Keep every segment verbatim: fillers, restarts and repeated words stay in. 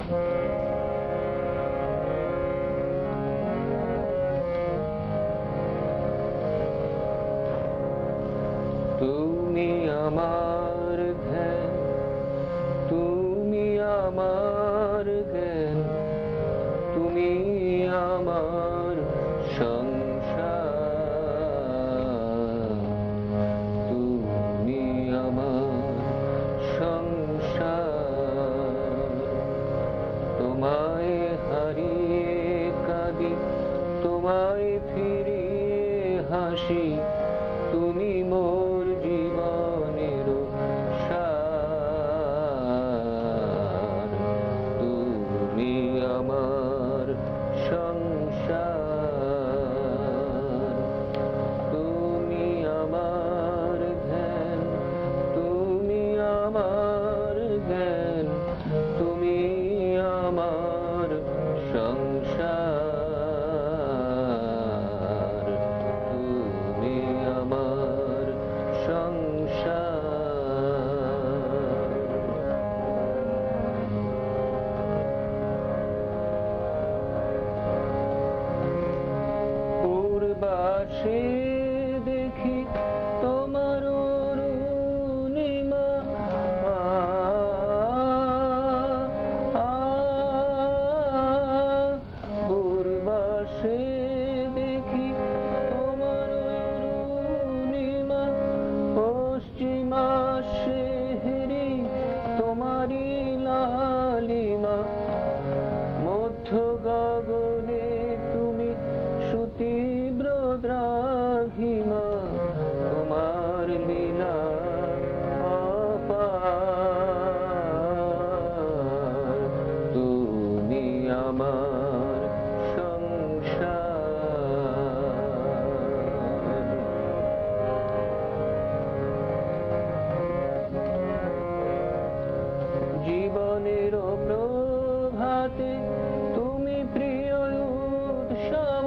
তুমি আমার ধ্যান, তুমি আমার জ্ঞান, তুমি আমার সংসার, তুমি আমার সংসার। তোমায় হারিয়ে কাঁদি, তোমায় ফিরিয়ে হাসি, তুমি মোর জীবনের সার, তুমি আমার সংসার। তুমি আমার ধ্যান, তুমি আমার জ্ঞান, তুমি আমার সংসার, তুমি আমার সংসার। পূর্বাসে দেখি তোমার অরুণিমা, পূর্বাসে দেখি তোমার অরুণিমা, পশ্চিমাসে হেরি তোমারি লালিমা, মধ্য গগনে তুমি সুতীব্র দ্রাঘিমা, তোমার লীলা অপার, তুমি আমার সংসার। জীবনের প্রভাতে তুমি প্রিয় উৎসব,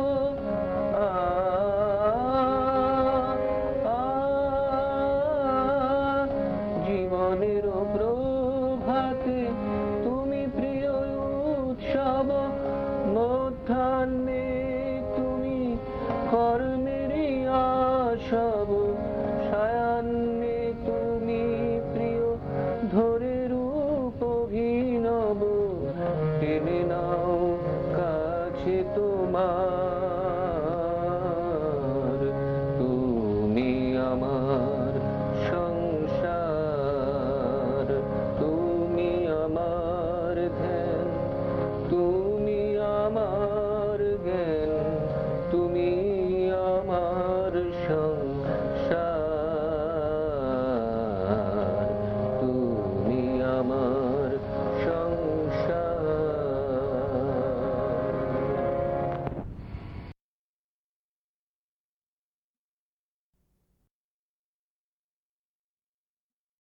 জীবনের প্রভাতে তুমি প্রিয় উৎসব, মধ্যাহ্নে তুমি কর্মেরই আসব, সায়াহ্নে তুমি প্রিয় ধরে রূপ অভিনব, টেনে নাও কাছে তোমার, তুমি আমার সংসার, তুমি আমার ধ্যান, তুমি